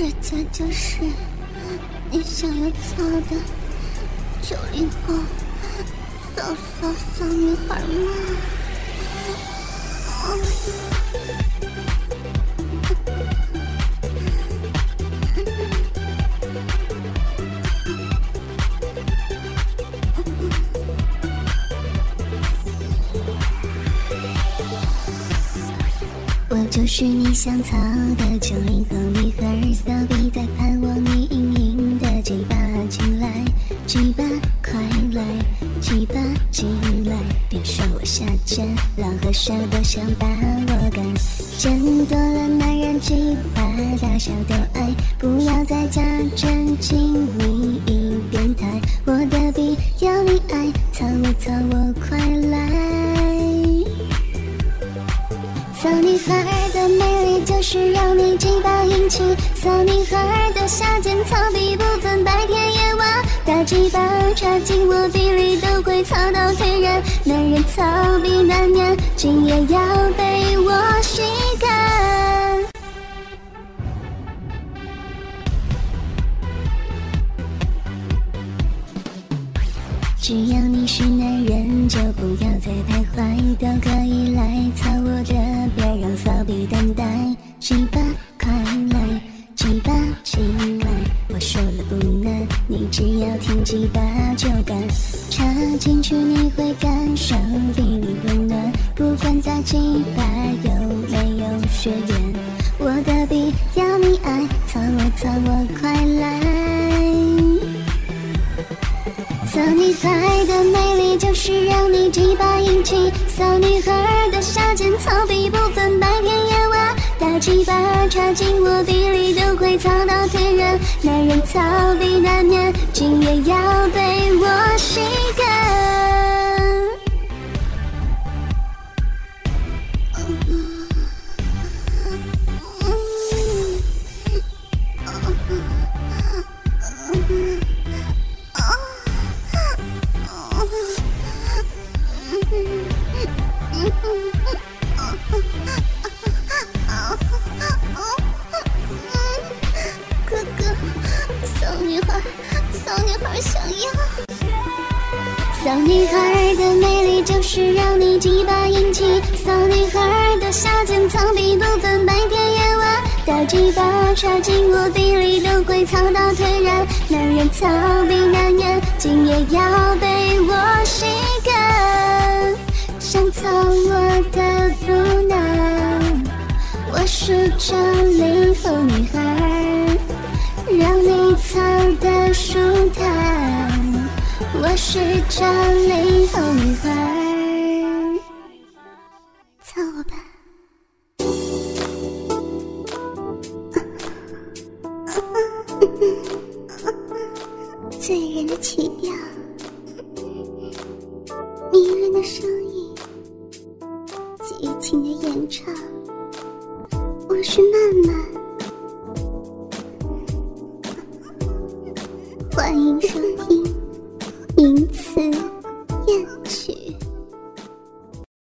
家就是你想要操的90后骚女孩吗？我就是你想操的90后女孩，骚逼在盼望你硬硬的鸡巴进来，鸡巴快来，鸡巴进来，别说我下贱，狼和蛇都想把我干，见多了男人鸡巴大小都爱，不要再假正经，你一变态，我的逼要你爱，操我快来。骚女孩的魅力就是让你鸡巴硬气，骚女孩的下贱操逼不分白天夜晚，大鸡巴插进我逼里都会操到退燃，男人操逼难免，今夜要被我吸干。只要你是男人，就不要再徘徊，都可以来操我的，别让骚逼等待。鸡巴快来，鸡巴进来，我说了不难，你只要听鸡巴就干，插进去你会感受比你温暖，不管大鸡巴有没有血缘，我的逼要你爱，操我快来。骚女孩的魅力就是让你鸡巴硬气，骚女孩的下贱操逼不分白天夜晚，大鸡巴插进我逼里都会操到退燃，男人操逼难免，今夜要被我吸干。哥哥，骚女孩想要。骚女孩的魅力就是让你鸡巴硬气，骚女孩的下贱操逼不分白天夜晚，大鸡巴插进我逼里都会操到退燃，男人操逼难免，今夜要被我吸干。想操我的不难，我是90后女孩，让你操的舒坦，我是90后女孩，操我吧。醉人的曲调，迷人的声音，激情的演唱，我是曼曼，欢迎收听